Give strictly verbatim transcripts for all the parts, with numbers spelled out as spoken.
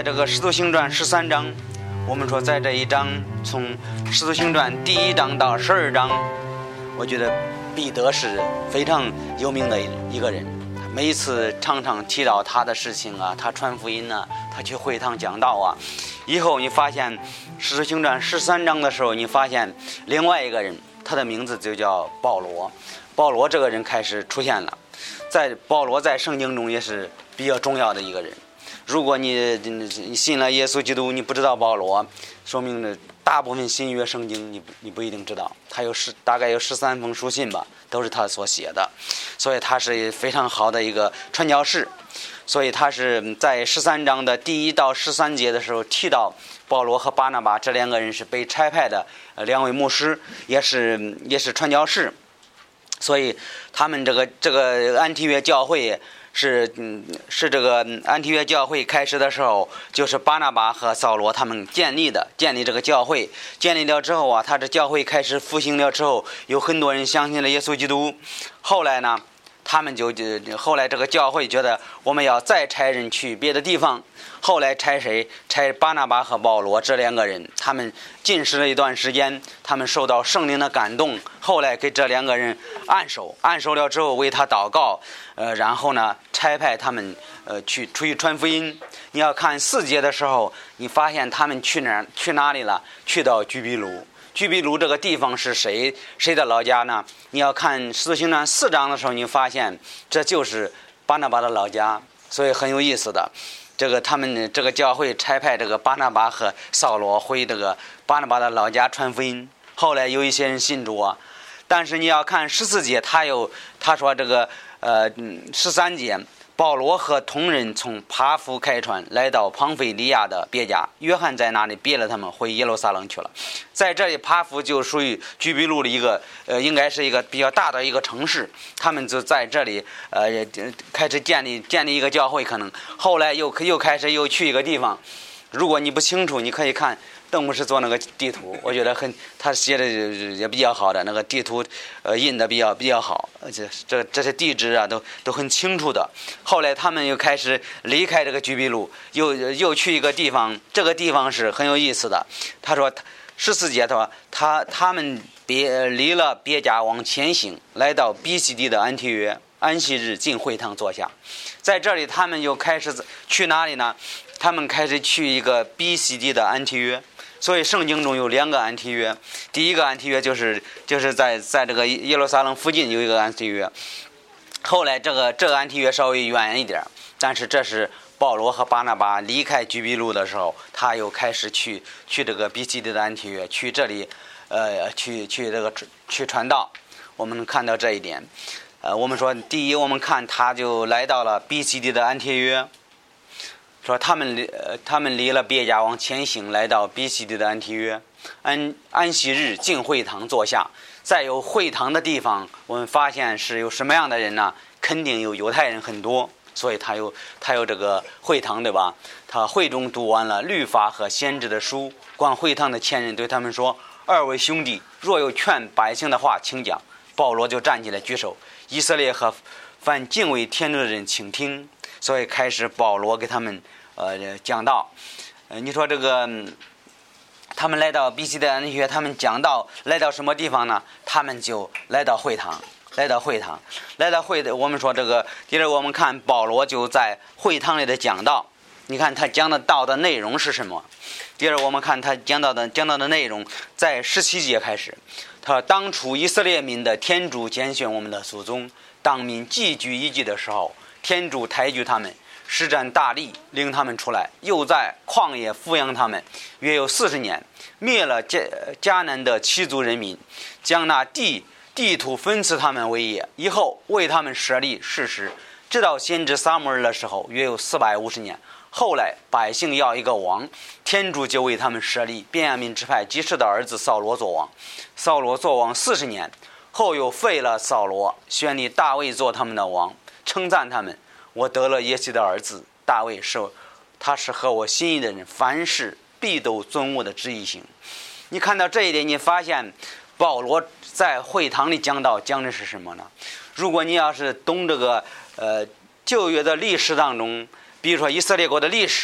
这个《使徒行传》十三章，我们说在这一章，从《使徒行传》第一章到十二章，我觉得彼得是非常有名的一个人。每一次常常提到他的事情啊，他传福音啊，他去会堂讲道啊。以后你发现《使徒行传》十三章的时候，你发现另外一个人，他的名字就叫保罗。保罗这个人开始出现了，在保罗在圣经中也是比较重要的一个人。如果你你信了耶稣基督，你不知道保罗，说明大部分新约圣经你你不一定知道。他有十大概有十三封书信吧，都是他所写的，所以他是非常好的一个传教士。所以他是在十三章的第一到十三节的时候提到保罗和巴拿巴这两个人是被差派的两位牧师，也是也是传教士。所以他们这个这个安提约教会是嗯是这个安提约教会开始的时候，就是巴拿巴和扫罗他们建立的，建立这个教会。建立了之后啊，他这教会开始复兴了之后，有很多人相信了耶稣基督。后来呢，他们就后来这个教会觉得我们要再差人去别的地方，后来差谁？差巴拿巴和保罗这两个人，他们禁食了一段时间，他们受到圣灵的感动，后来给这两个人按手，按手了之后为他祷告，呃，然后呢差派他们呃去出去传福音。你要看四节的时候，你发现他们去哪去哪里了？去到居比卢。居比卢这个地方是谁谁的老家呢？你要看《使徒行传》四章的时候，你发现这就是巴拿巴的老家，所以很有意思的。这个他们这个教会差派这个巴拿巴和扫罗回这个巴拿巴的老家传福音，后来有一些人信主啊。但是你要看十四节，他有他说这个呃十三节，保罗和同人从帕夫开船来到庞菲利亚的别家，约翰在那里别了他们，回耶路撒冷去了。在这里帕夫就属于居比路的一个呃，应该是一个比较大的一个城市，他们就在这里呃开始建立建立一个教会。可能后来又又开始又去一个地方，如果你不清楚，你可以看邓牧师做那个地图，我觉得很他写的也比较好的那个地图，呃印的比较比较好，而且这这些地址啊都都很清楚的。后来他们又开始离开这个居比路，又又去一个地方，这个地方是很有意思的。他说十四节他说他他们别离了别家往前行，来到比西地的安提约，安息日进会堂坐下。在这里他们又开始去哪里呢？他们开始去一个比西地的安提约。所以圣经中有两个安提约，第一个安提约就是就是在在这个耶路撒冷附近有一个安提约，后来这个这个安提约稍微远一点，但是这是保罗和巴拿巴离开居比路的时候，他又开始去去这个比西地的安提约，去这里呃去去这个去传道。我们看到这一点，呃我们说第一，我们看他就来到了比西地的安提约。说他们离呃他们离了别家往前行，来到比西地的安提约，安安息日进会堂坐下。在有会堂的地方，我们发现是有什么样的人呢？肯定有犹太人很多，所以他有他有这个会堂，对吧？他会中读完了律法和先知的书，管会堂的前人对他们说：“二位兄弟，若有劝百姓的话，请讲。”保罗就站起来举手，以色列和凡敬畏天主的人请听。所以开始保罗给他们呃讲道。呃你说这个他们来到比西的安提约，他们讲道来到什么地方呢？他们就来到会堂，来到会堂，来到会的。我们说这个，接着我们看保罗就在会堂里的讲道。你看他讲的道的内容是什么？接着我们看他讲到的讲到的内容，在十七节开始，他说：“当初以色列民的天主拣选我们的祖宗，当民寄居一地的时候，天主抬举他们，施展大力，领他们出来，又在旷野抚养他们，约有四十年，灭了迦迦南的七族人民，将那地地土分赐他们为业，以后为他们设立事实，直到先知撒母耳的时候，约有四百五十年。后来百姓要一个王，天主就为他们设立便雅悯支派基士的儿子扫罗做王。扫罗做王四十年，后又废了扫罗，选立大卫做他们的王，称赞他们：我得了耶西的儿子大卫，是他是合我心意的人，凡事必都遵我的旨意行。你看到这一点，你发现保罗在会堂里讲道讲的是什么呢？如果你要是懂这个呃旧约的历史当中，比如说以色列国的历史，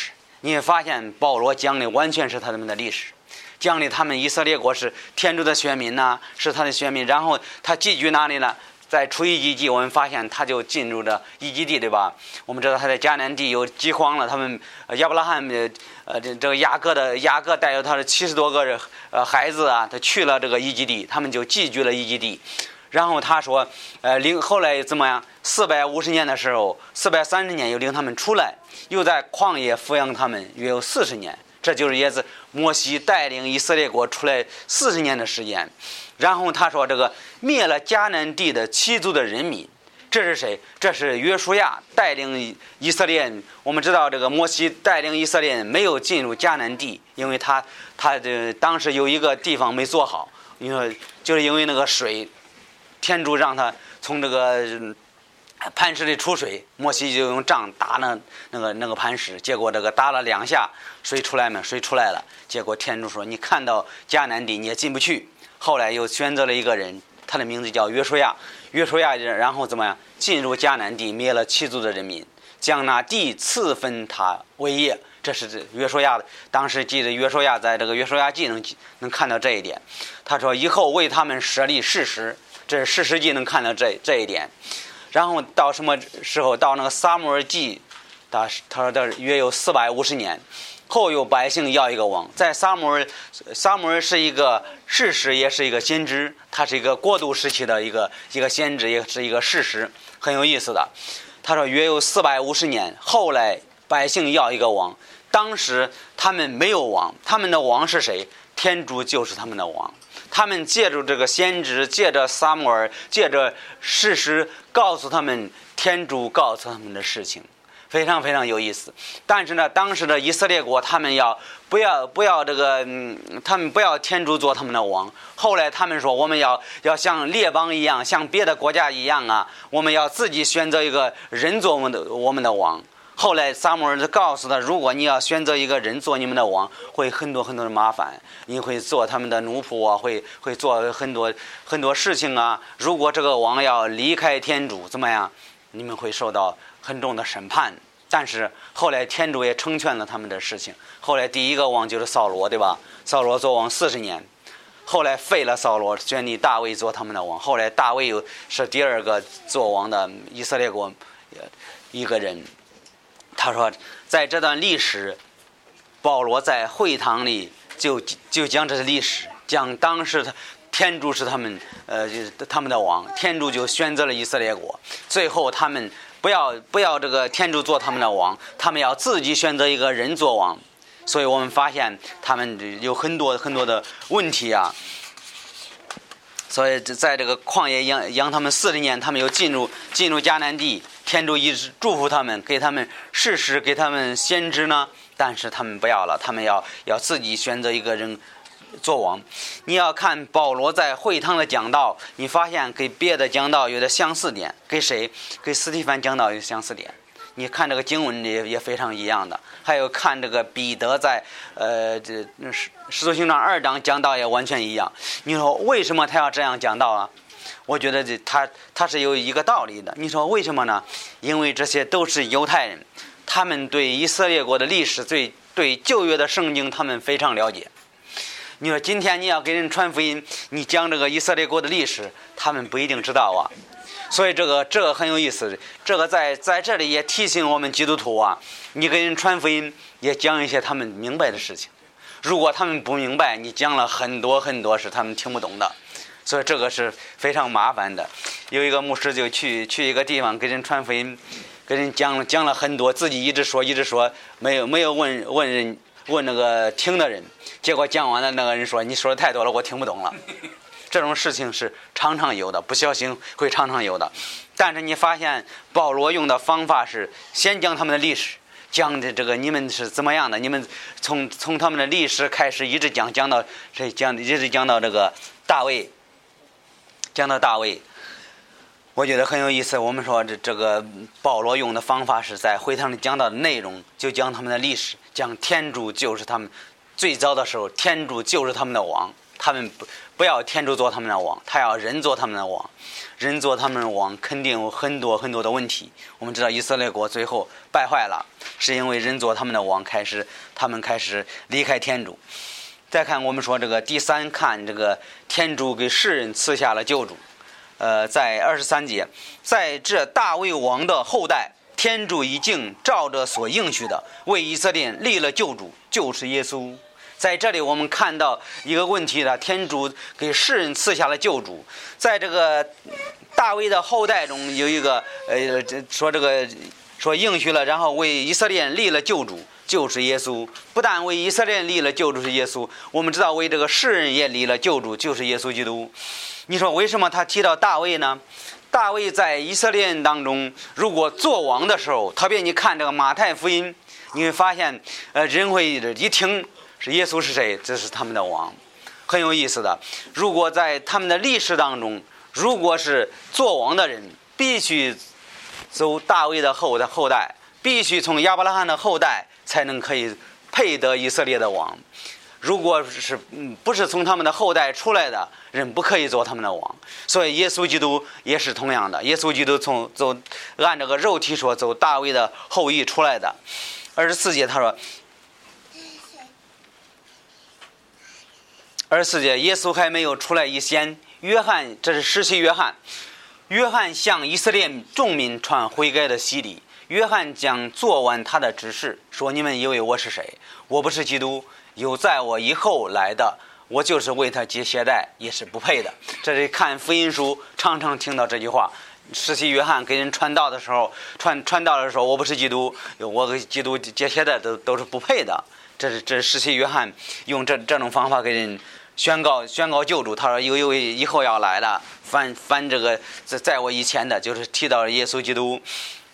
你会发现保罗讲的完全是他们的历史，讲的他们以色列国是天主的选民呐、啊，是他的选民。然后他寄居哪里呢？在出埃及记，我们发现他就进入了埃及地，对吧？我们知道他在迦南地有饥荒了，他们亚伯拉罕呃这这个雅各的雅各带着他的七十多个呃孩子啊，他去了这个埃及地，他们就寄居了埃及地。然后他说，呃，领后来怎么样？四百五十年的时候，四百三十年又领他们出来，又在旷野抚养他们，约有四十年。这就是也是摩西带领以色列国出来四十年的时间。然后他说，这个灭了迦南地的七族的人民，这是谁？这是约书亚带领以色列人。我们知道，这个摩西带领以色列人没有进入迦南地，因为他他的当时有一个地方没做好，因为就是因为那个水。天主让他从这个磐石里出水，摩西就用杖打那那个那个磐石，结果这个打了两下，水出来没？水出来了。结果天主说：“你看到迦南地，你也进不去。”后来又选择了一个人，他的名字叫约书亚。约书亚然后怎么样？进入迦南地，灭了七族的人民，将那地赐分他为业。这是约书亚的，当时记得约书亚在这个约书亚记能能看到这一点。他说：“以后为他们设立誓师。”这是士师记能看到这这一点。然后到什么时候？到那个撒母耳记，他他说的约有四百五十年，后有百姓要一个王。在撒母耳，撒母耳是一个士师，也是一个先知，他是一个过渡时期的一个一个先知，也是一个士师，很有意思的。他说约有四百五十年，后来百姓要一个王，当时他们没有王，他们的王是谁？天主就是他们的王。他们借着这个先知，借着撒母耳，借着事实告诉他们天主告诉他们的事情，非常非常有意思。但是呢，当时的以色列国他们要不要不要这个、嗯、他们不要天主做他们的王。后来他们说，我们要要像列邦一样，像别的国家一样啊，我们要自己选择一个人做我们的我们的王。后来撒母耳就告诉他，如果你要选择一个人做你们的王，会很多很多的麻烦，你会做他们的奴仆啊，会会做很多很多事情啊。如果这个王要离开天主怎么样，你们会受到很重的审判。但是后来天主也成全了他们的事情。后来第一个王就是扫罗，对吧？扫罗做王四十年，后来废了扫罗，选立大卫做他们的王。后来大卫又是第二个做王的以色列国一个人。他说，在这段历史，保罗在会堂里就就讲这些历史，讲当时他天主是他们呃他们的王，天主就选择了以色列国，最后他们不要不要这个天主做他们的王，他们要自己选择一个人做王。所以我们发现他们有很多很多的问题啊。所以在这个旷野养养他们四十年，他们又进入进入迦南地，天主一直祝福他们，给他们事实，给他们先知呢，但是他们不要了，他们要要自己选择一个人做王。你要看保罗在会堂的讲道，你发现跟别的讲道有点相似点，跟谁？跟司提反讲道有相似点。你看这个经文也也非常一样的，还有看这个彼得在呃这使使徒行传二章讲道也完全一样。你说为什么他要这样讲道啊？我觉得这他他是有一个道理的。你说为什么呢？因为这些都是犹太人，他们对以色列国的历史，对对旧约的圣经他们非常了解。你说今天你要给人传福音，你讲这个以色列国的历史，他们不一定知道啊。所以这个这个很有意思，这个在在这里也提醒我们基督徒啊，你给人传福音也讲一些他们明白的事情。如果他们不明白，你讲了很多很多是他们听不懂的，所以这个是非常麻烦的。有一个牧师就去去一个地方给人传福音，给人讲讲了很多，自己一直说一直说，没有没有问问人问那个听的人，结果讲完了，那个人说你说的太多了，我听不懂了。这种事情是常常有的，不小心会常常有的。但是你发现保罗用的方法是先讲他们的历史，讲的这个你们是怎么样的，你们从从他们的历史开始一直讲讲到这讲一直讲到这个大卫，讲到大卫，我觉得很有意思。我们说这这个保罗用的方法是在会堂里讲到的内容，就讲他们的历史，讲天主就是他们最早的时候，天主就是他们的王。 他们不不要天主做他们的王，他要人做他们的王。人做他们的王肯定有很多很多的问题。我们知道以色列国最后败坏了，是因为人做他们的王，开始他们开始离开天主。再看我们说这个第三，看这个天主给世人赐下了救主。呃，在二十三节，在这大卫王的后代，天主已经照着所应许的为以色列立了救主，就是耶稣。在这里我们看到一个问题的，天主给世人赐下了救主。在这个大卫的后代中有一个呃说这个说应许了，然后为以色列立了救主，就是耶稣。不但为以色列立了救主是耶稣，我们知道为这个世人也立了救主，就是耶稣基督。你说为什么他提到大卫呢？大卫在以色列人当中如果做王的时候，特别你看这个马太福音，你会发现呃人会一听是耶稣是谁，这是他们的王，很有意思的。如果在他们的历史当中，如果是做王的人必须走大卫的后的后代，必须从亚伯拉罕的后代才能可以配得以色列的王。如果是不是从他们的后代出来的人，不可以做他们的王。所以耶稣基督也是同样的，耶稣基督从走按这个肉体说走大卫的后裔出来的。二十四节他说，二十四节耶稣还没有出来以前，约翰，这是施洗约翰，约翰向以色列众民传悔改的洗礼。约翰将做完他的指示，说你们以为我是谁？我不是基督，有在我以后来的，我就是为他系鞋带，也是不配的。这是看福音书常常听到这句话。施洗约翰给人传道的时候，传传道的时候，我不是基督，我给基督系鞋带都都是不配的。这是这是施洗约翰用这这种方法给人宣告宣告救主。他说有有以后要来了，凡凡这个在在我以前的，就是提到耶稣基督。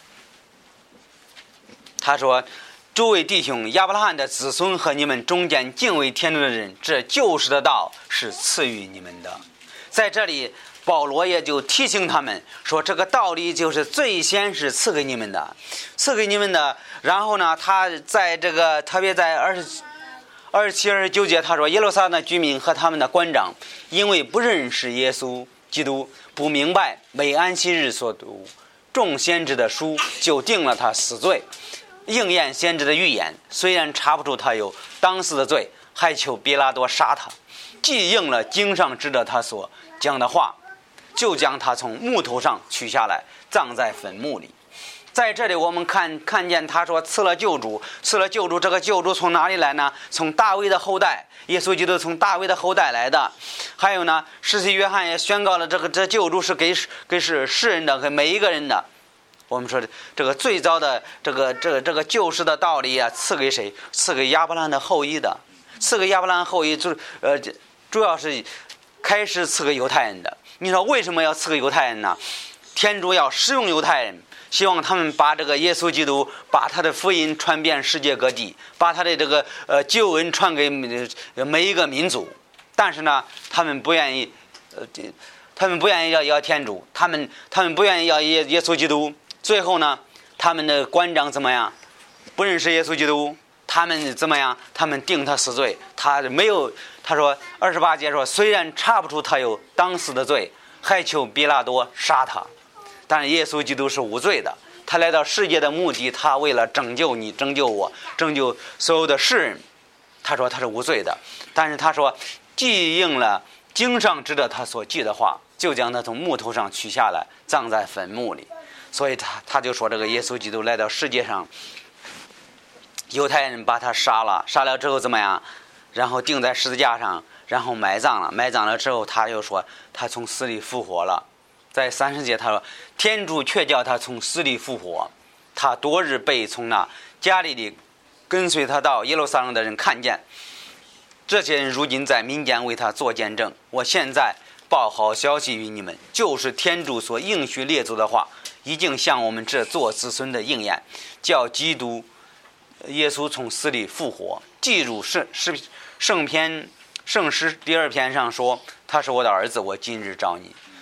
他说，诸位弟兄，亚伯拉罕的子孙和你们中间敬畏天主的人，这救世的道是赐予你们的。在这里保罗也就提醒他们说，这个道理就是最先是赐给你们的，赐给你们的。然后呢，他在这个特别在二十二十七、二十九节，他说耶路撒冷的居民和他们的官长，因为不认识耶稣基督，不明白为安息日所读众先知的书，就定了他死罪，应验先知的预言。虽然查不出他有当死的罪，还求比拉多杀他，既应了经上指着他所讲的话，就将他从木头上取下来，葬在坟墓里。在这里我们看看见他说赐了救主，赐了救主。这个救主从哪里来呢？从大卫的后代，耶稣基督从大卫的后代来的。还有呢，施洗约翰也宣告了这个这救主是给给是世人的，给每一个人的。我们说这个最早的这个这个这个救世的道理啊，赐给谁？赐给亚伯兰的后裔的，赐给亚伯兰后裔，就呃主要是开始赐给犹太人的。你说为什么要赐给犹太人呢？天主要使用犹太人，希望他们把这个耶稣基督，把他的福音传遍世界各地，把他的这个呃救恩传给每一个民族。但是呢，他们不愿意，呃，他们不愿意要要天主，他们他们不愿意要耶耶稣基督。最后呢，他们的官长怎么样？不认识耶稣基督，他们怎么样？他们定他死罪。他没有，他说二十八节说，虽然查不出他有当死的罪，还求比拉多杀他。但是耶稣基督是无罪的，他来到世界的目的，他为了拯救你、拯救我、拯救所有的世人。他说他是无罪的，但是他说既应了经上指着他所记的话，就将他从木头上取下来，葬在坟墓里。所以他他就说这个耶稣基督来到世界上，犹太人把他杀了，杀了之后怎么样？然后钉在十字架上，然后埋葬了。埋葬了之后，他又说他从死里复活了。在三十节他说，天主却叫他从死里复活。他多日被从那加利利跟随他到耶路撒冷的人看见，这些人如今在民间为他做见证。我现在报好消息于你们，就是天主所应许列祖的话，已经向我们这做子孙的应验，叫基督耶稣从死里复活。记住圣圣篇圣诗第二篇上说，他是我的儿子，我今日召你。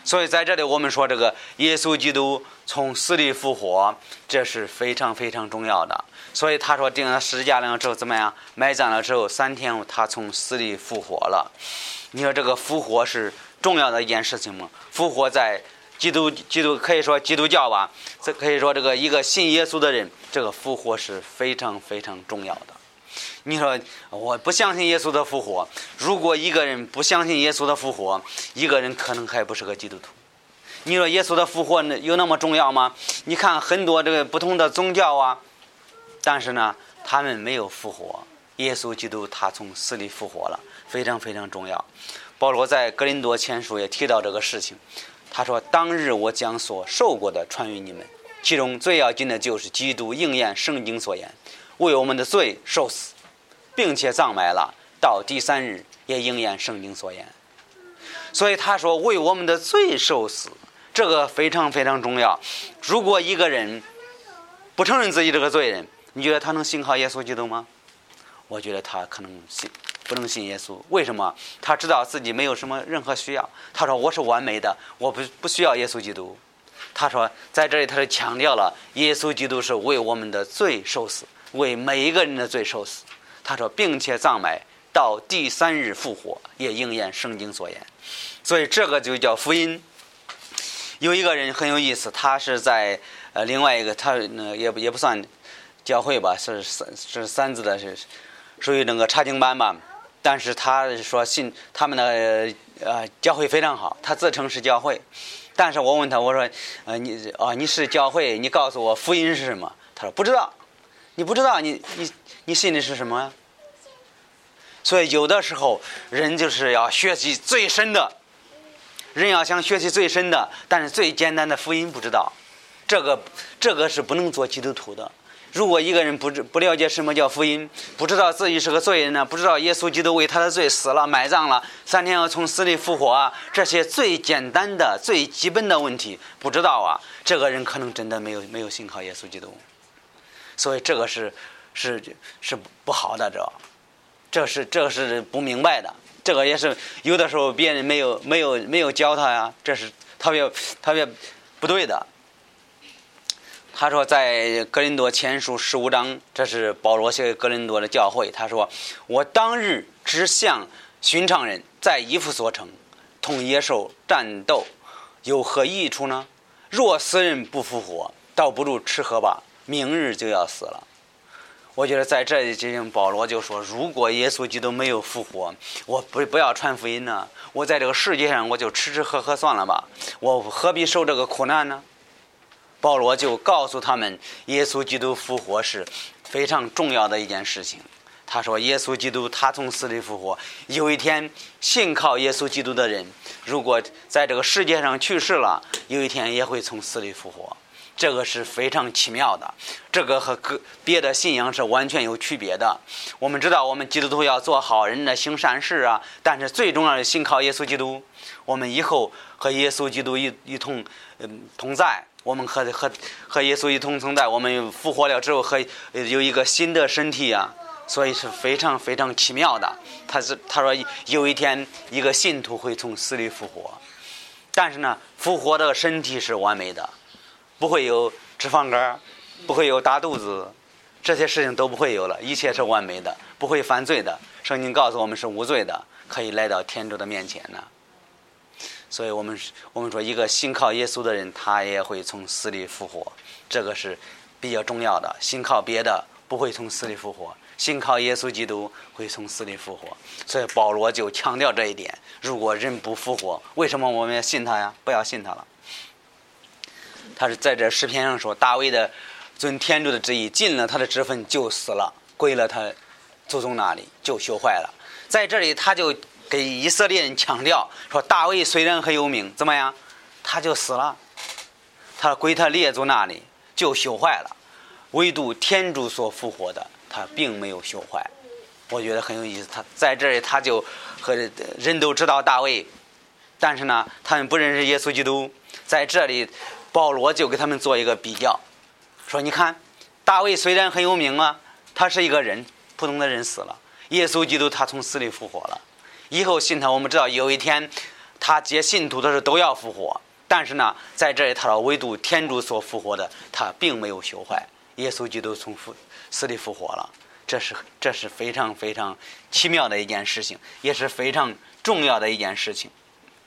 所以在这里我们说这个耶稣基督从死里复活，这是非常非常重要的。所以他说钉了十字架了之后怎么样，埋葬了之后三天他从死里复活了。你说这个复活是重要的一件事情吗？复活在基督基督可以说基督教吧，这可以说这个一个信耶稣的人，这个复活是非常非常重要的。你说我不相信耶稣的复活，如果一个人不相信耶稣的复活，一个人可能还不是个基督徒。你说耶稣的复活有那么重要吗？你看很多这个不同的宗教啊，但是呢他们没有复活。耶稣基督他从死里复活了，非常非常重要。保罗在哥林多前书也提到这个事情，他说当日我将所受过的传于你们，其中最要紧的就是基督应验圣经所言，为我们的罪受死，并且葬埋了，到第三日也应验圣经所言。所以他说为我们的罪受死，这个非常非常重要。如果一个人不承认自己这个罪人，你觉得他能信靠耶稣基督吗？我觉得他可能信不能信耶稣。为什么？他知道自己没有什么任何需要。他说我是完美的，我不不需要耶稣基督。他说在这里他是强调了耶稣基督是为我们的罪受死，为每一个人的罪受死。他说并且葬埋，到第三日复活，也应验圣经所言。所以这个就叫福音。有一个人很有意思，他是在呃另外一个他呢也不也不算教会吧，是是三字的，是属于那个查经班吧。但是他说信他们的呃教会非常好，他自称是教会。但是我问他，我说呃你啊、哦、你是教会，你告诉我福音是什么？他说不知道。你不知道你你你信的是什么呀？所以有的时候人就是要学习最深的，人要想学习最深的，但是最简单的福音不知道，这个这个是不能做基督徒的。如果一个人不不了解什么叫福音，不知道自己是个罪人呢，不知道耶稣基督为他的罪死了埋葬了，三天要从死里复活啊，这些最简单的最基本的问题不知道啊，这个人可能真的没有没有信靠耶稣基督。所以这个是是是不好的，这这是这是不明白的，这个也是有的时候别人没有没有没有教他呀，这是特别特别不对的。他说在哥林多前书十五章，这是保罗写给哥林多的教会，他说我当日只像寻常人在以弗所城同野兽战斗，有何益处呢？若死人不复活，倒不如吃喝吧，明日就要死了。我觉得在这里进行保罗就说，如果耶稣基督没有复活，我不不要传福音呢，我在这个世界上我就吃吃喝喝算了吧，我何必受这个苦难呢？保罗就告诉他们，耶稣基督复活是非常重要的一件事情。他说耶稣基督他从死里复活，有一天信靠耶稣基督的人，如果在这个世界上去世了，有一天也会从死里复活。这个是非常奇妙的，这个和别的信仰是完全有区别的。我们知道我们基督徒要做好人的行善事啊，但是最重要的信靠耶稣基督，我们以后和耶稣基督一一同嗯同在，我们和和和耶稣一同同在，我们复活了之后和有一个新的身体啊，所以是非常非常奇妙的。他是他说有一天一个信徒会从死里复活，但是呢复活的身体是完美的，不会有脂肪肝，不会有大肚子，这些事情都不会有了，一切是完美的，不会犯罪的。圣经告诉我们是无罪的，可以来到天主的面前呢。所以我们我们说一个信靠耶稣的人，他也会从死里复活，这个是比较重要的。信靠别的不会从死里复活，信靠耶稣基督会从死里复活。所以保罗就强调这一点，如果人不复活，为什么我们要信他呀？不要信他了。他是在这诗篇上说，大卫的遵天主的旨意进了他的职分就死了，归了他祖宗那里就朽坏了。在这里他就给以色列人强调说，大卫虽然很有名，怎么样，他就死了，他归他列祖那里就朽坏了，唯独天主所复活的，他并没有朽坏。我觉得很有意思，他在这里他就和人都知道大卫，但是呢他们不认识耶稣基督。在这里保罗就给他们做一个比较，说你看大卫虽然很有名啊，他是一个人，普通的人死了，耶稣基督他从死里复活了，以后信他，我们知道有一天他接信徒的时候都要复活，但是呢，在这里他说唯独天主所复活的，他并没有朽坏。耶稣基督从死里复活了，这是这是非常非常奇妙的一件事情，也是非常重要的一件事情。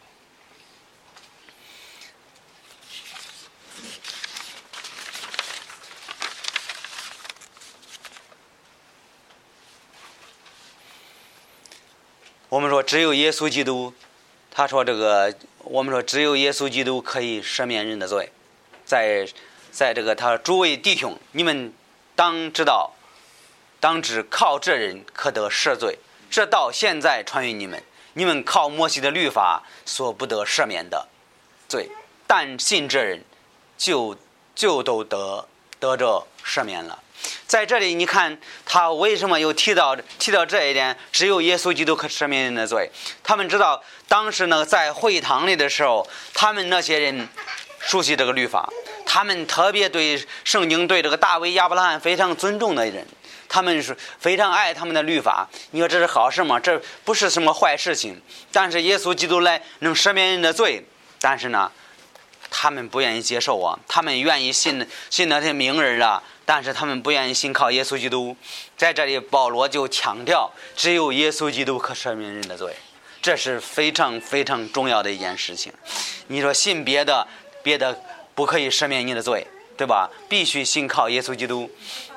我们说只有耶稣基督，他说这个，我们说只有耶稣基督可以赦免人的罪。在在这个他诸位弟兄，你们当知道，当知靠这人可得赦罪，这到现在传于你们，你们靠摩西的律法所不得赦免的罪，但信这人就就都得得着赦免了。在这里你看他为什么又提到提到这一点，只有耶稣基督可赦免人的罪。他们知道当时呢在会堂里的时候，他们那些人熟悉这个律法，他们特别对圣经对这个大卫亚伯拉罕非常尊重的人，他们是非常爱他们的律法。你说这是好事吗？这不是什么坏事情。但是耶稣基督来能赦免人的罪，但是呢他们不愿意接受啊，他们愿意信信那些名人啊，但是他们不愿意信靠耶稣基督。在这里保罗就强调只有耶稣基督可赦免人的罪，这是非常非常重要的一件事情。你说信别的别的不可以赦免你的罪，对吧？必须信靠耶稣基督。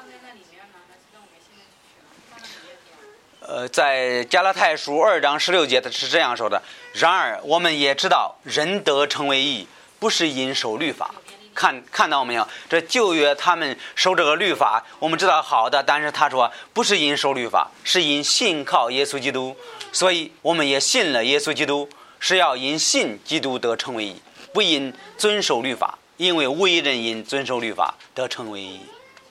呃，在加拉太书二章十六节是这样说的：然而我们也知道人得成为义，不是因守律法。看看到没有？这旧约他们守这个律法，我们知道好的，但是他说不是因守律法，是因信靠耶稣基督。所以我们也信了耶稣基督，是要因信基督得成为义，不因遵守律法，因为无一人因遵守律法得成为义。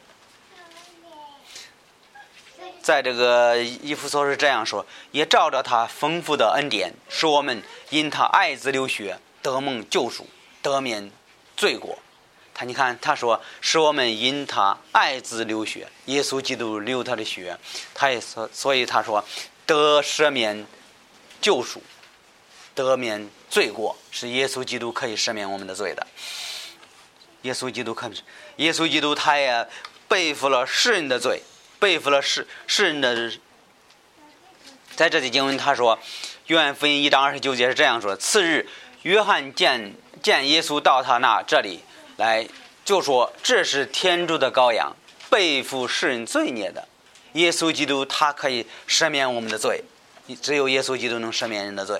在这个以弗所是这样说：也照着他丰富的恩典，使我们因他爱子流血得蒙救赎，得免罪过。他你看他说使我们因他爱子流血，耶稣基督流他的血，他也所所以他说得赦免救赎，得免罪过，是耶稣基督可以赦免我们的罪的。耶稣基督可耶稣基督他也背负了世人的罪，背负了世世人的。在这里经文他说约翰福音一章二十九节是这样说：次日约翰见见耶稣到他那这里来，就说这是天主的羔羊，背负世人罪孽的。耶稣基督他可以赦免我们的罪，只有耶稣基督能赦免人的罪。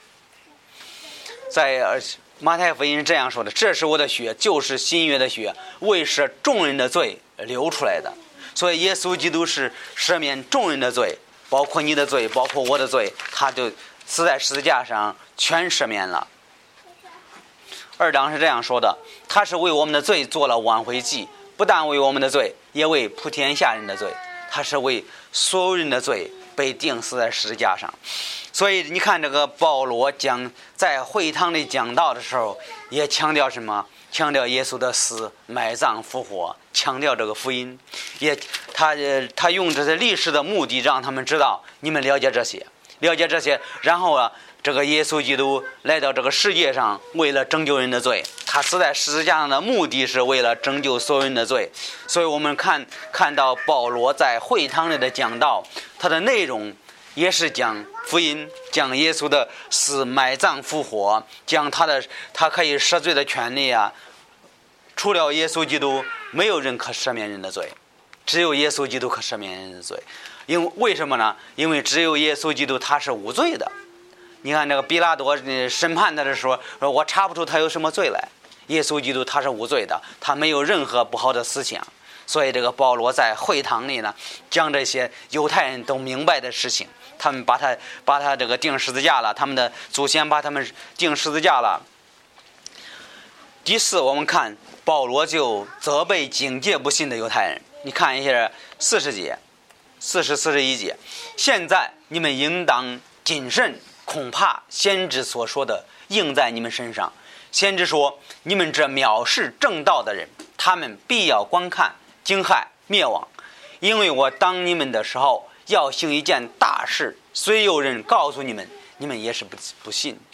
在马太福音是这样说的：这是我的血，就是新约的血，为赦众人的罪流出来的。所以耶稣基督是赦免众人的罪，包括你的罪，包括我的罪，他就死在十字架上全赦免了。二章是这样说的：他是为我们的罪做了挽回祭，不但为我们的罪，也为普天下人的罪。他是为所有人的罪被钉死在十字架上。所以你看这个保罗讲在会堂里讲道的时候，也强调什么？强调耶稣的死、埋葬、复活，强调这个福音。也他他用这些历史的目的让他们知道，你们了解这些，了解这些，然后啊这个耶稣基督来到这个世界上，为了拯救人的罪，他死在十字架上的目的是为了拯救所有人的罪。所以我们看看到保罗在会堂里的讲道，他的内容也是讲福音，讲耶稣的死、埋葬、复活，讲他的他可以赦罪的权利啊。除了耶稣基督，没有人可赦免人的罪，只有耶稣基督可赦免人的罪。因为为什么呢？因为只有耶稣基督他是无罪的。你看这个比拉多审判他的时候，说我查不出他有什么罪来。耶稣基督他是无罪的，他没有任何不好的思想。所以这个保罗在会堂里呢，讲这些犹太人都明白的事情，他们把他把他这个钉十字架了，他们的祖先把他们钉十字架了。第四，我们看保罗就责备警戒不信的犹太人。你看一下四十节、四十、四十一节，现在你们应当谨慎，恐怕先知所说的应在你们身上。先知说：你们这藐视正道的人，他们必要观看、惊骇、灭亡。因为我当你们的时候，要行一件大事，虽有人告诉你们，你们也是不不信。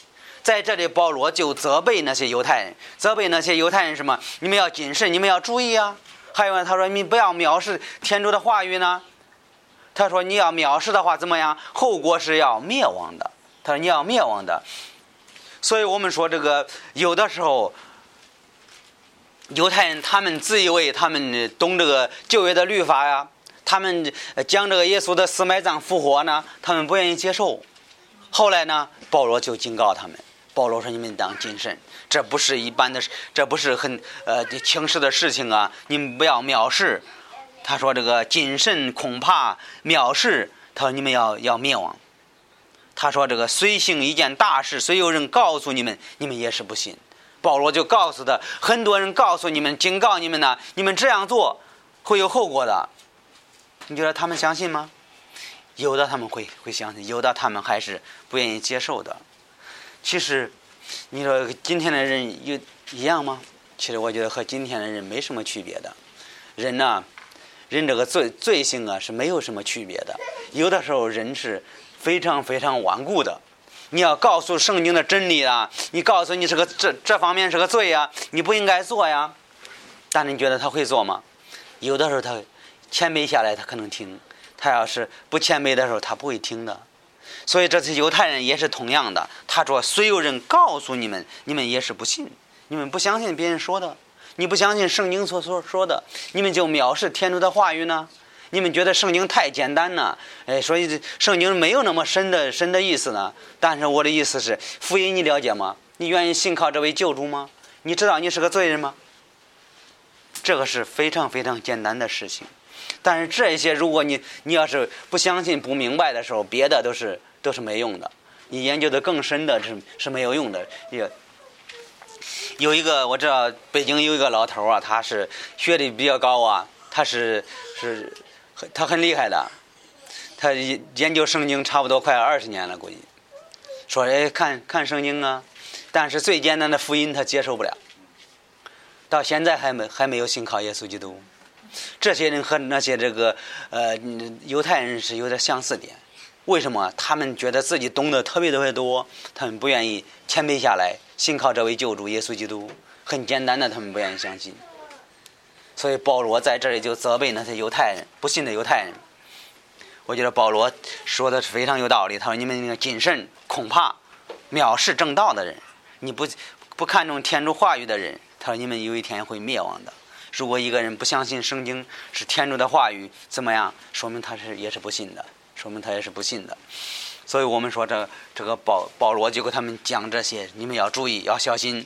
在这里保罗就责备那些犹太人，责备那些犹太人什么？你们要谨慎，你们要注意啊。还有呢，他说你不要藐视天主的话语呢。他说你要藐视的话怎么样？后果是要灭亡的。他说你要灭亡的。所以我们说这个有的时候犹太人他们自以为他们懂这个旧约的律法呀，他们讲这个耶稣的死埋葬复活呢，他们不愿意接受。后来呢，保罗就警告他们，保罗说你们当谨慎，这不是一般的，这不是很呃轻视的事情啊，你们不要藐视。他说这个谨慎恐怕藐视，他说你们要要灭亡。他说这个虽行一件大事，虽有人告诉你们，你们也是不信。保罗就告诉他，很多人告诉你们，警告你们呢，你们这样做会有后果的。你觉得他们相信吗？有的他们会会相信，有的他们还是不愿意接受的。其实你说今天的人有一样吗？其实我觉得和今天的人没什么区别的。人呢，人这个罪罪性啊是没有什么区别的。有的时候人是非常非常顽固的。你要告诉圣经的真理啊，你告诉你是个这这方面是个罪啊，你不应该做呀。但是你觉得他会做吗？有的时候他谦卑下来，他可能听；他要是不谦卑的时候，他不会听的。所以这次犹太人也是同样的。他说：“虽有人告诉你们，你们也是不信，你们不相信别人说的，你不相信圣经所说说的，你们就藐视天主的话语呢？你们觉得圣经太简单了，哎，所以圣经没有那么深的深的意思呢。但是我的意思是，福音你了解吗？你愿意信靠这位救主吗？你知道你是个罪人吗？这个是非常非常简单的事情。但是这些，如果你你要是不相信、不明白的时候，别的都是都是没用的。你研究的更深的是是没有用的。也有一个我知道，北京有一个老头啊，他是学历比较高啊，他是是。他很厉害的，他研究圣经差不多快二十年了，估计说哎看看圣经啊，但是最简单的福音他接受不了，到现在还没还没有信靠耶稣基督。这些人和那些这个呃犹太人是有点相似点。为什么？他们觉得自己懂得特别特别多，他们不愿意谦卑下来信靠这位救主耶稣基督。很简单的，他们不愿意相信。所以保罗在这里就责备那些犹太人，不信的犹太人。我觉得保罗说的是非常有道理。他说：“你们那个谨慎，恐怕藐视正道的人，你不不看重天主话语的人，他说你们有一天会灭亡的。如果一个人不相信圣经是天主的话语，怎么样？说明他是也是不信的，说明他也是不信的。所以我们说这这个保保罗就给他们讲这些，你们要注意，要小心。”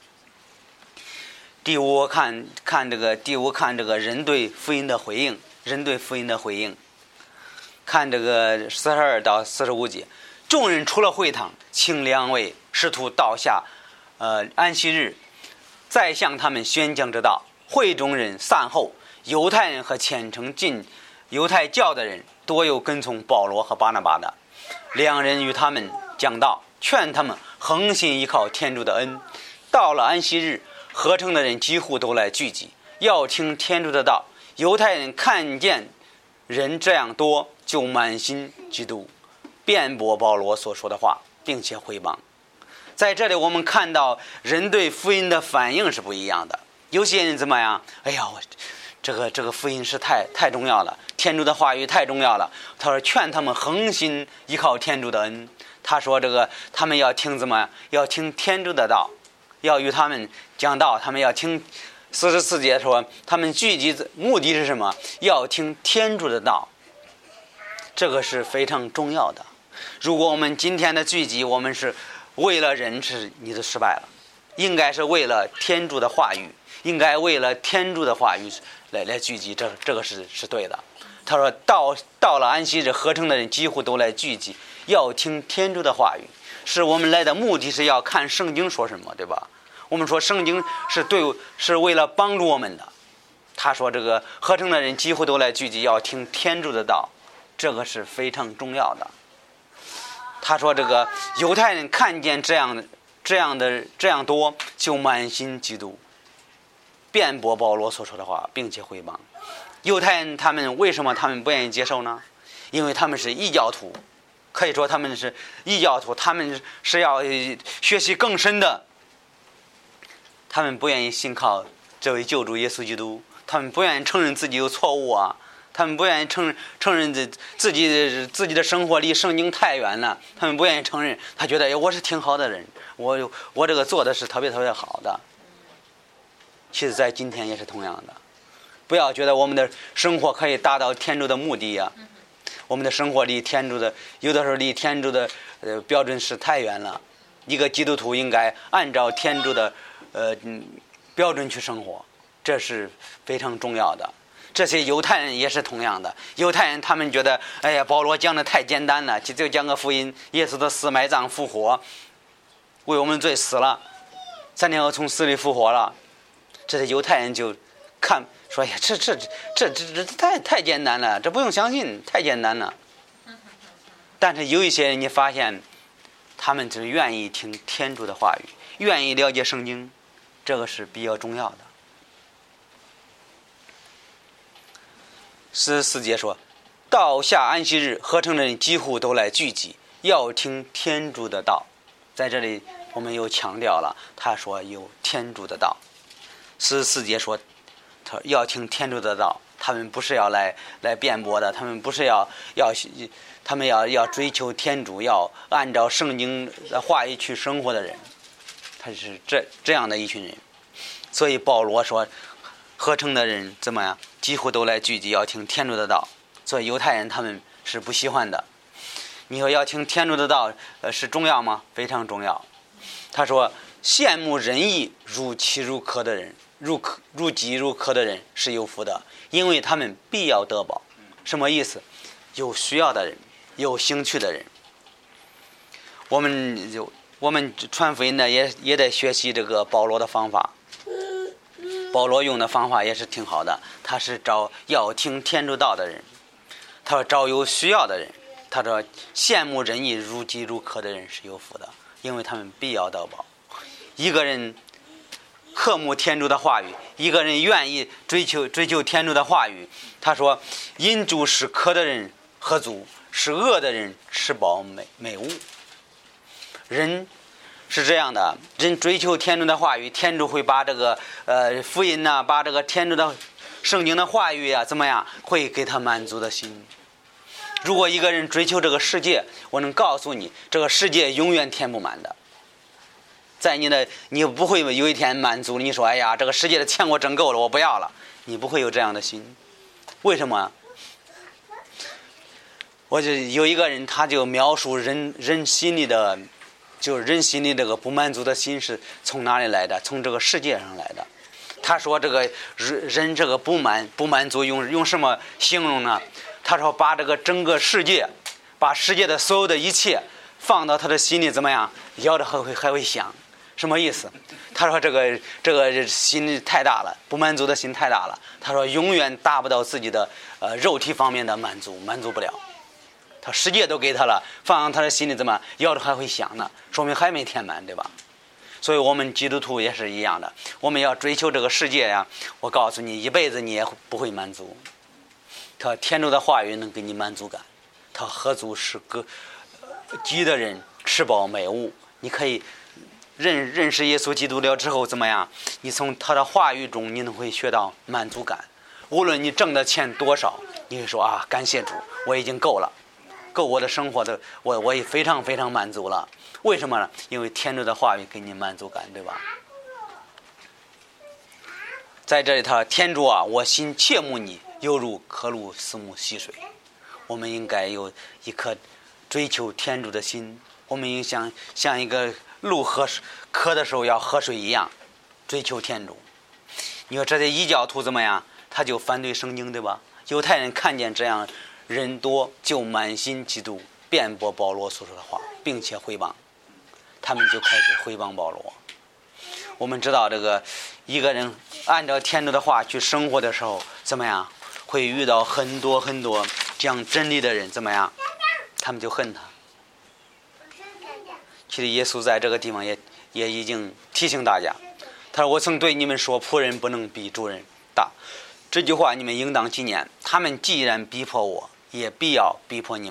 第五看看这个第五看这个人对福音的回应，人对福音的回应。看这个四十二到四十五节，众人出了会堂，请两位使徒到下，呃安息日，再向他们宣讲之道。会中人散后，犹太人和虔诚进犹太教的人多有跟从保罗和巴拿巴的。两人与他们讲道，劝他们恒心依靠天主的恩。到了安息日，合成的人几乎都来聚集，要听天主的道。犹太人看见人这样多，就满心嫉妒，辩驳保罗所说的话，并且毁谤。在这里我们看到人对福音的反应是不一样的。有些人怎么样？哎呀，我这个这个福音是太太重要了，天主的话语太重要了。他说劝他们恒心依靠天主的恩。他说这个他们要听怎么要听天主的道，要与他们讲道，他们要听。四十四节说他们聚集目的是什么？要听天主的道，这个是非常重要的。如果我们今天的聚集我们是为了人，是你就失败了。应该是为了天主的话语，应该为了天主的话语来来聚集，这这个是是对的。他说到到了安息日，合成的人几乎都来聚集，要听天主的话语。是我们来的目的是要看圣经说什么，对吧？我们说圣经是对是为了帮助我们的。他说这个合成的人几乎都来聚集，要听天主的道，这个是非常重要的。他说这个犹太人看见这样这样的这样多，就满心嫉妒，辩驳保罗所说的话，并且毁谤。犹太人他们为什么他们不愿意接受呢？因为他们是异教徒， 可以说他们是异教徒，他们是要学习更深的，他们不愿意信靠这位救主耶稣基督，他们不愿意承认自己有错误啊，他们不愿意承承认自自己自己的生活离圣经太远了，他们不愿意承认，他觉得哎，我是挺好的人，我我这个做的是特别特别好的。其实在今天也是同样的，不要觉得我们的生活可以达到天主的目的呀、啊，我们的生活离天主的有的时候离天主的呃标准是太远了。一个基督徒应该按照天主的呃标准去生活，这是非常重要的。这些犹太人也是同样的，犹太人他们觉得哎呀，保罗讲的太简单了，就讲个福音，耶稣的死埋葬复活，为我们罪死了，三天后从死里复活了。这些犹太人就看说呀，这这这这这太太简单了，这不用相信，太简单了。但是有一些人你发现，他们只愿意听天主的话语，愿意了解圣经，这个是比较重要的。四十四节说，到下安息日，合成的人几乎都来聚集，要听天主的道。在这里我们又强调了，他说有天主的道。四十四节说，他要听天主的道，他们不是要来来辩驳的，他们不是要要他们要要追求天主，要按照圣经的话语去生活的人，他是这这样的一群人。所以保罗说，合成的人怎么样，几乎都来聚集，要听天主的道。所以犹太人他们是不喜欢的。你说要听天主的道，呃，是重要吗？非常重要。他说，羡慕仁义、如饥如渴的人，入入饥如渴的人是有福的，因为他们必要得饱。什么意思？有需要的人，有兴趣的人。我们就我们传福音呢，也也得学习这个保罗的方法。保罗用的方法也是挺好的，他是找要听天主道的人，他说找有需要的人，他说羡慕仁义、如饥如渴的人是有福的，因为他们必要得饱。一个人渴慕天主的话语，一个人愿意追求追求天主的话语，他说因主使渴的人喝足，使饿的人吃饱美美物。人是这样的，人追求天主的话语，天主会把这个呃福音呐、啊，把这个天主的圣经的话语啊，怎么样，会给他满足的心。如果一个人追求这个世界，我能告诉你，这个世界永远填不满的。在你的，你不会有一天满足，你说哎呀，这个世界的钱我挣够了，我不要了，你不会有这样的心。为什么？我就有一个人，他就描述人人心里的，就是人心里这个不满足的心是从哪里来的？从这个世界上来的。他说这个人人这个不满不满足用用什么形容呢？他说把这个整个世界，把世界的所有的一切放到他的心里，怎么样？要着还会还会想，什么意思？他说这个这个心太大了，不满足的心太大了。他说永远达不到自己的呃肉体方面的满足，满足不了。他世界都给他了，放到他的心里怎么要着还会想呢？说明还没填满，对吧？所以我们基督徒也是一样的，我们要追求这个世界呀。我告诉你，一辈子你也不会满足。他天主的话语能给你满足感，他合足是个饥的人吃饱美物。你可以认认识耶稣基督了之后怎么样？你从他的话语中你能会学到满足感。无论你挣的钱多少，你会说啊，感谢主，我已经够了，够我的生活的，我我也非常非常满足了。为什么呢？因为天主的话语给你满足感，对吧？在这里他天主啊，我心切慕你，犹如渴露思慕溪水。我们应该有一颗追求天主的心，我们应像像一个鹿喝渴的时候要喝水一样追求天主。你说这些异教徒怎么样？他就反对圣经，对吧？犹太人看见这样人多，就满心嫉妒，辩驳保罗所说的话，并且毁谤，他们就开始毁谤保罗。我们知道这个一个人按照天主的话去生活的时候怎么样，会遇到很多很多讲真理的人，怎么样，他们就恨他。其实耶稣在这个地方也也已经提醒大家，他说我曾对你们说，仆人不能比主人大，这句话你们应当纪念。他们既然逼迫我，也必要逼迫你们。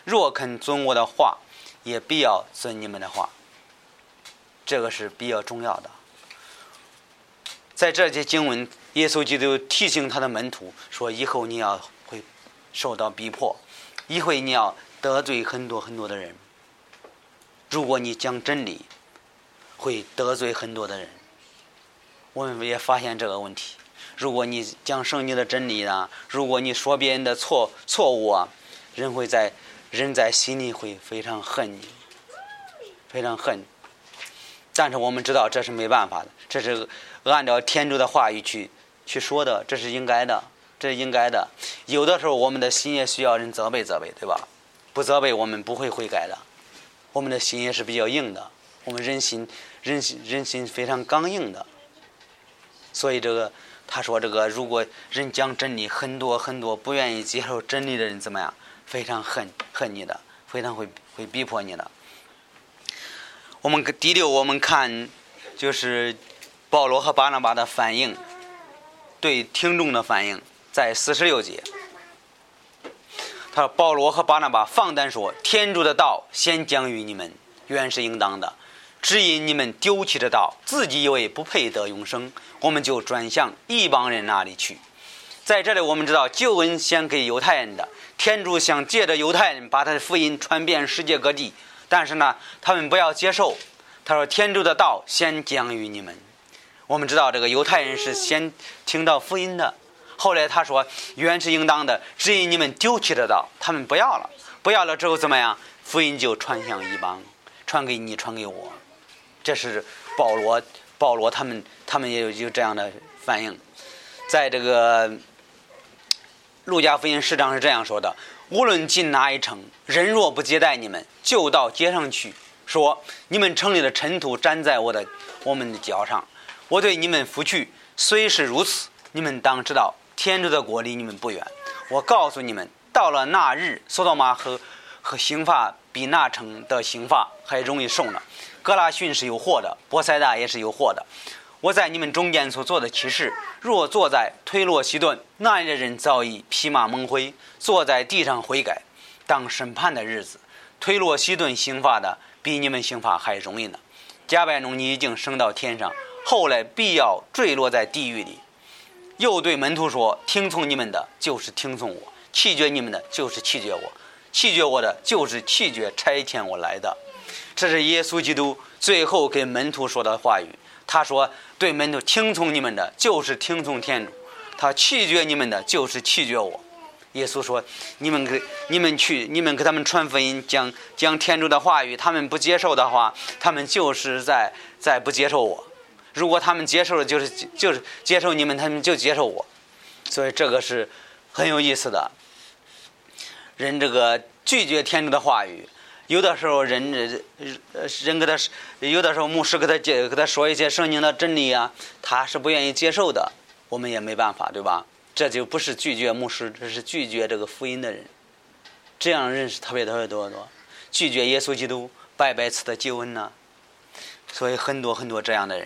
若肯遵我的话，也必要遵你们的话。这个是比较重要的。在这节经文，耶稣基督提醒他的门徒说，以后你要会受到逼迫，以后你要得罪很多很多的人。如果你讲真理，会得罪很多的人。我们也发现这个问题。如果你讲圣经的真理呢，如果你说别人的错错误啊，人会在人在心里会非常恨你，非常恨。但是我们知道这是没办法的，这是按照天主的话语去去说的，这是应该的，这是应该的。有的时候我们的心也需要人责备责备，对吧？不责备我们不会悔改的。我们的心也是比较硬的，我们人心人心人心非常刚硬的。所以这个他说这个，如果人讲真理，很多很多不愿意接受真理的人怎么样？非常恨恨你的，非常会会逼迫你的。我们第六，我们看就是保罗和巴拿巴的反应，对听众的反应，在四十六节。他说保罗和巴拿巴放胆说，天主的道先讲于你们，原是应当的。只因你们丢弃的道，自己以为不配得永生，我们就转向异邦人那里去。在这里我们知道，救恩先给犹太人的，天主想借着犹太人把他的福音传遍世界各地，但是呢他们不要接受。他说天主的道先讲于你们。我们知道这个犹太人是先听到福音的，后来他说原是应当的，只因你们丢弃的道，他们不要了，不要了之后怎么样？福音就传向异邦，传给你，传给我。这是保罗保罗他们他们也有有这样的反应。在这个路加福音十章是这样说的，无论进哪一城，人若不接待你们，就到街上去说，你们城里的尘土沾在我的我们的脚上，我对你们拂去。虽是如此，你们当知道天主的国离你们不远。我告诉你们，到了那日，索多玛和和刑罚比那城的刑罚还容易受呢。哥拉汛是有祸的，波塞大也是有祸的。我在你们中间所做的奇事，若坐在推罗西顿，那里的人早已披麻蒙灰，坐在地上悔改。当审判的日子，推罗西顿刑罚的比你们刑罚还容易呢。加百农你已经升到天上，后来必要坠落在地狱里。又对门徒说，听从你们的就是听从我，弃绝你们的就是弃绝我，弃绝我的就是弃绝差遣我来的。这是耶稣基督最后给门徒说的话语。他说对门徒，听从你们的就是听从天主，他弃绝你们的就是弃绝我。耶稣说，你们给你们去你们给他们传福音，讲讲天主的话语，他们不接受的话，他们就是在在不接受我。如果他们接受了，就是就是接受你们，他们就接受我。所以这个是很有意思的。人这个拒绝天主的话语，有的时候人人给他，有的时候牧师给他给他说一些圣经的真理啊，他是不愿意接受的，我们也没办法，对吧？这就不是拒绝牧师，这是拒绝这个福音的人。这样的人是特别特别多多，拒绝耶稣基督白白赐的救恩呢、啊。所以很多很多这样的人。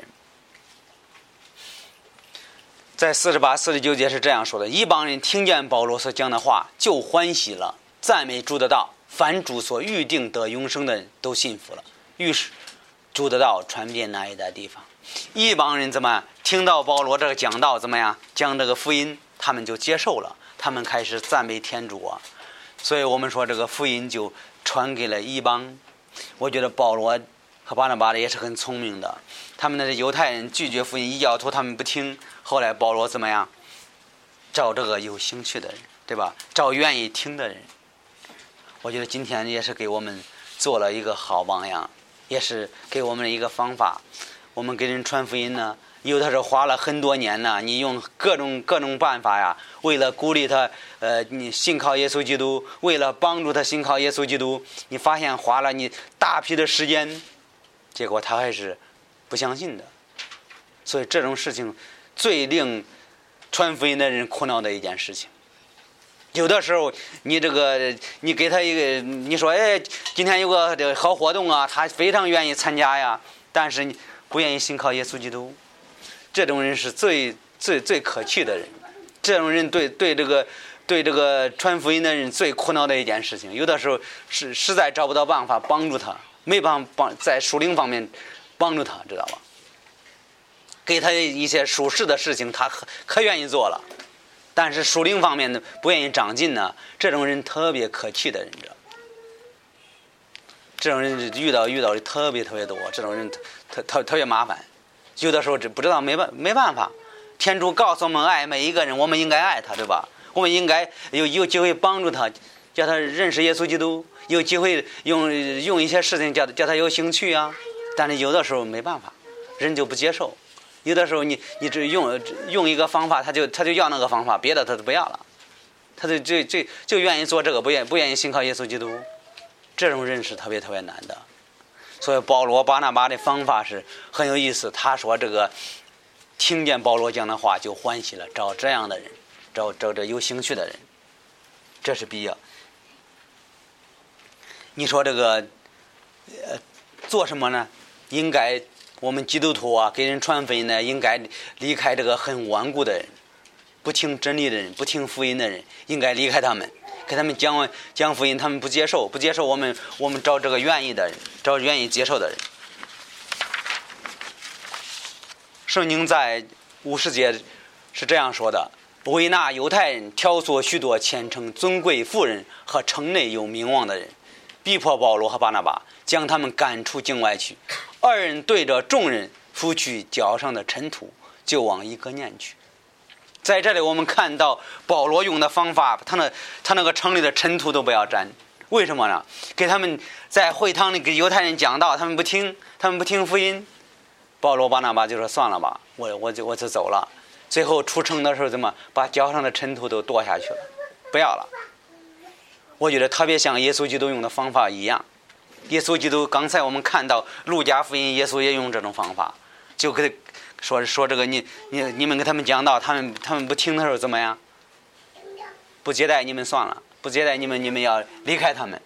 在四十八、四十九节是这样说的：一帮人听见保罗所讲的话，就欢喜了，赞美主的道。凡主所预定得永生的人都信服了。于是主的道传遍那一带地方。一帮人怎么听到保罗这个讲道怎么样讲这个福音，他们就接受了，他们开始赞美天主啊。所以我们说这个福音就传给了一帮。我觉得保罗和巴拿巴的也是很聪明的，他们的犹太人拒绝福音，异教徒他们不听，后来保罗怎么样找这个有兴趣的人，对吧？找愿意听的人。我觉得今天也是给我们做了一个好榜样，也是给我们一个方法。我们给人传福音呢，有的时候花了很多年呢，你用各种各种办法呀，为了鼓励他呃，你信靠耶稣基督，为了帮助他信靠耶稣基督，你发现花了你大批的时间，结果他还是不相信的。所以这种事情最令传福音的人苦恼的一件事情。有的时候你这个你给他一个，你说哎今天有个这个好活动啊，他非常愿意参加呀，但是你不愿意信靠耶稣基督，这种人是最最最可气的人。这种人对对这个对这个传福音的人最苦恼的一件事情。有的时候是实在找不到办法帮助他，没办法帮在属灵方面帮助他，知道吧？给他一些属世的事情，他可可愿意做了，但是属灵方面的不愿意长进呢，这种人特别可气的人，知道。这种人遇到遇到的特别特别多，这种人特特特别麻烦。有的时候不知道没办没办法，天主告诉我们爱每一个人，我们应该爱他，对吧？我们应该有有机会帮助他，叫他认识耶稣基督，有机会用用一些事情叫叫他有兴趣啊。但是有的时候没办法，人就不接受。有的时候你你只用用一个方法，他就他就要那个方法，别的他都不要了，他就就就就愿意做这个，不愿不愿意信靠耶稣基督。这种人是特别特别难的。所以保罗巴拿巴的方法是很有意思。他说这个听见保罗讲的话就欢喜了，找这样的人，找找这有兴趣的人，这是必要。你说这个呃做什么呢？应该我们基督徒啊，给人传福音呢，应该离开这个很顽固的人，不听真理的人，不听福音的人，应该离开他们，给他们讲讲福音，他们不接受，不接受我们，我们找这个愿意的人，找愿意接受的人。圣经在五十节是这样说的：为那犹太人挑唆许多虔诚尊贵妇人和城内有名望的人，逼迫保罗和巴拿巴，将他们赶出境外去。二人对着众人拂去脚上的尘土，就往一个念去。在这里我们看到保罗用的方法，他那他那个城里的尘土都不要沾。为什么呢？给他们在会堂里给犹太人讲道，他们不听，他们不听福音。保罗巴拿巴就说算了吧，我我就我就走了。最后出城的时候怎么把脚上的尘土都跺下去了，不要了。我觉得特别像耶稣基督用的方法一样。耶稣基督刚才我们看到路加福音，耶稣也用这种方法，就给说说这个你你你们给他们讲道，他们他们不听的时候怎么样？不接待你们算了，不接待你们，你们要离开他们。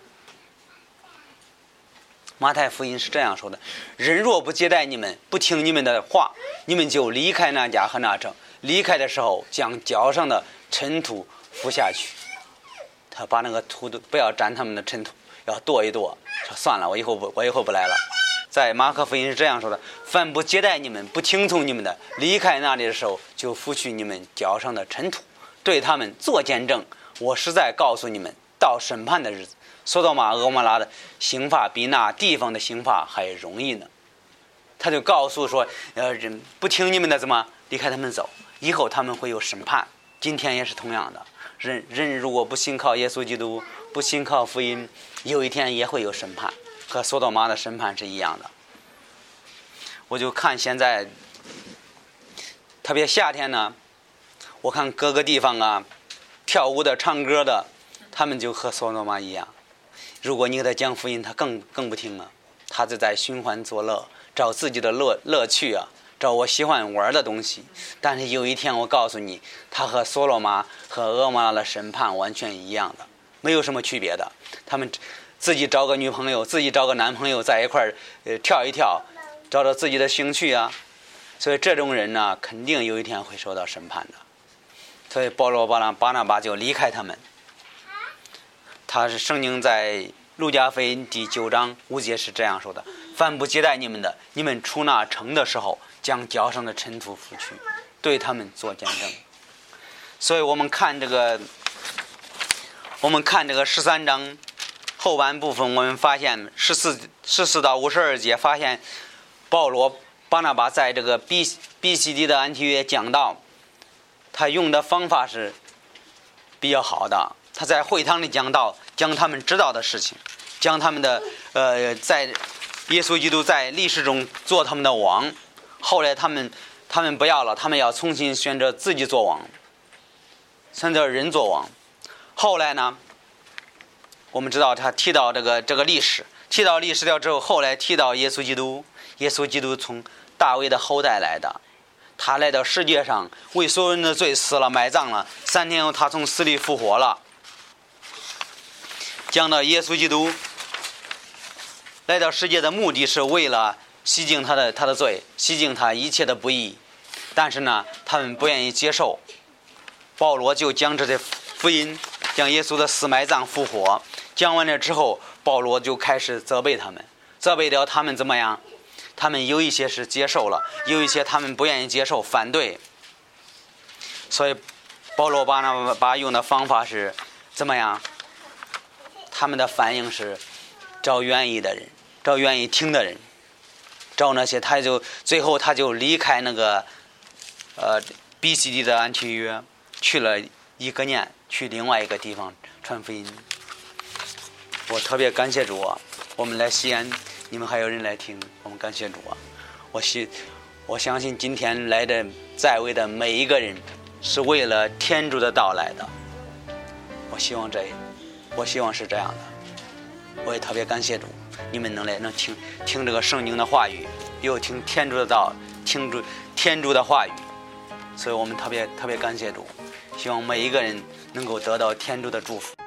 马太福音是这样说的：人若不接待你们，不听你们的话，你们就离开那家和那城。离开的时候，将脚上的尘土拂下去。他把那个土都不要沾他们的尘土，要跺一跺。说算了，我以后不我以后不来了。在马可福音是这样说的：凡不接待你们，不听从你们的，离开那里的时候，就拂去你们脚上的尘土，对他们做见证。我实在告诉你们，到审判的日子，索多玛、蛾摩拉的刑罚比那地方的刑罚还容易呢。他就告诉说，呃，人不听你们的，怎么离开他们走？以后他们会有审判。今天也是同样的，人人如果不信靠耶稣基督，不信靠福音，有一天也会有审判，和索多玛的审判是一样的。我就看现在，特别夏天呢，我看各个地方啊，跳舞的、唱歌的，他们就和索多玛一样。如果你给他讲福音，他更更不听了，他就在寻欢作乐，找自己的乐乐趣啊，找我喜欢玩的东西。但是有一天我告诉你，他和索罗玛和蛾摩拉的审判完全一样的，没有什么区别的。他们自己找个女朋友，自己找个男朋友，在一块儿呃跳一跳，找到自己的兴趣啊。所以这种人呢，肯定有一天会受到审判的。所以保罗巴拿巴拿巴就离开他们。他是圣经在路加福音第九章五节是这样说的：凡不接待你们的，你们出那城的时候，将脚上的尘土拂去，对他们做见证。所以我们看这个我们看这个十三章后半部分，我们发现十四十四到五十二节，发现保罗巴拿巴在这个比比西底的安提约讲道，他用的方法是比较好的。他在会堂里讲道，讲他们知道的事情，讲他们的呃，在耶稣基督在历史中做他们的王。后来他们他们不要了，他们要重新选择自己做王，选择人做王。后来呢，我们知道他提到这个这个历史，提到历史了之后，后来提到耶稣基督。耶稣基督从大卫的后代来的，他来到世界上为所有人的罪死了，埋葬了，三天后他从死里复活了。讲到耶稣基督来到世界的目的是为了洗净他的他的罪，洗净他一切的不义。但是呢，他们不愿意接受。保罗就将这些福音，将耶稣的死埋葬复活。讲完了之后，保罗就开始责备他们，责备掉他们怎么样？他们有一些是接受了，有一些他们不愿意接受，反对。所以保罗把那把用的方法是怎么样？他们的反应是找愿意的人，找愿意听的人，找那些他就最后他就离开那个呃比西底的安提约，去了以哥念，去另外一个地方传福音。我特别感谢主啊！我们来西安，你们还有人来听，我们感谢主啊！我希我相信今天来的在位的每一个人是为了天主的到来的。我希望这，我希望是这样的。我也特别感谢主，你们能来能听听这个圣经的话语，又听天主的道，听主天主的话语，所以我们特别特别感谢主，希望每一个人能够得到天主的祝福。